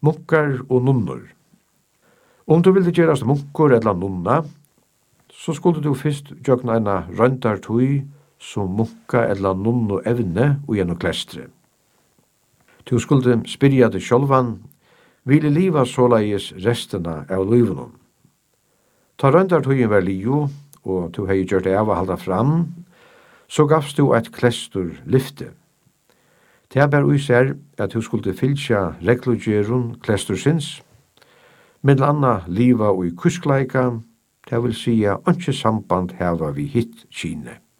Munkar og nunnor. Om du ville gjerast munkor eller nunna, så skulle du fyrst gjøkna eina røyndartøy som munka eller nunno evne og gjennom klestre. Du skulle spyrja deg sjálvan, ville liva såleis restena av livenon. Ta røyndartøyen var liu, og du hei gjørt av å halda fram, så gavst du et klestur lyfte. Det ber ser at du skulle fylsja reglugjerun klestursins, med anna liva og i kuskleika, det vil sia ikke samband heva vi hitt kine.